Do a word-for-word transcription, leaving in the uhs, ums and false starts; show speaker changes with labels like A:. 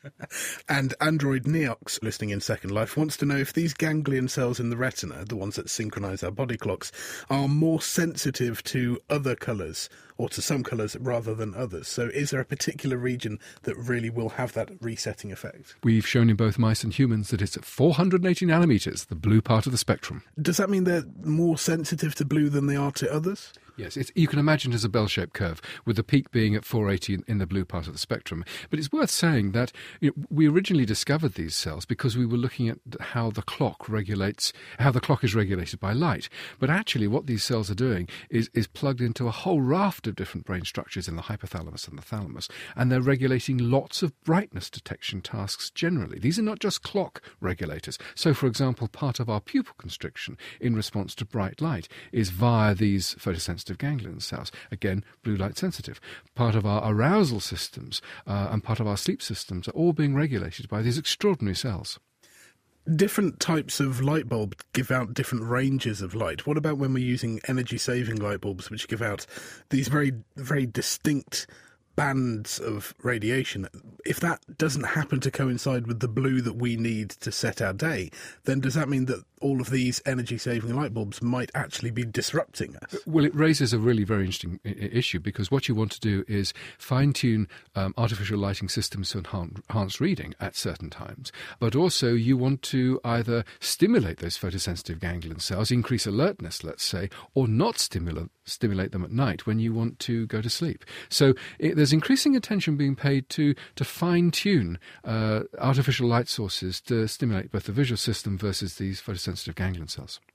A: And Android Neox, listening in Second Life, wants to know if these ganglion cells in the retina, the ones that synchronise our body clocks, are more sensitive to other colours, or to some colours rather than others. So is there a particular region that really will have that resetting effect?
B: We've shown in both mice and humans that it's at four hundred eighty nanometres, the blue part of the spectrum.
A: Does that mean they're more sensitive to blue than they are to others?
B: Yes, it's, you can imagine it as a bell-shaped curve, with the peak being at four eighty in, in the blue part of the spectrum. But it's worth saying that you know, we originally discovered these cells because we were looking at how the clock regulates, how the clock is regulated by light. But actually what these cells are doing is, is plugged into a whole raft of different brain structures in the hypothalamus and the thalamus, and they're regulating lots of brightness detection tasks generally. These are not just clock regulators. So, for example, part of our pupil constriction in response to bright light is via these photosensitive ganglion cells, again, blue light sensitive. Part of our arousal systems uh, and part of our sleep systems are all being regulated by these extraordinary cells.
A: Different types of light bulbs give out different ranges of light. What about when we're using energy-saving light bulbs, which give out these very, very distinct bands of radiation? If that doesn't happen to coincide with the blue that we need to set our day, then does that mean that all of these energy-saving light bulbs might actually be disrupting us?
B: Well, it raises a really very interesting I- issue, because what you want to do is fine-tune um, artificial lighting systems to enhance, enhance reading at certain times, but also you want to either stimulate those photosensitive ganglion cells, increase alertness, let's say, or not stimulate stimulate them at night when you want to go to sleep. So it, there's increasing attention being paid to to fine-tune uh, artificial light sources to stimulate both the visual system versus these photosensitive ganglion cells.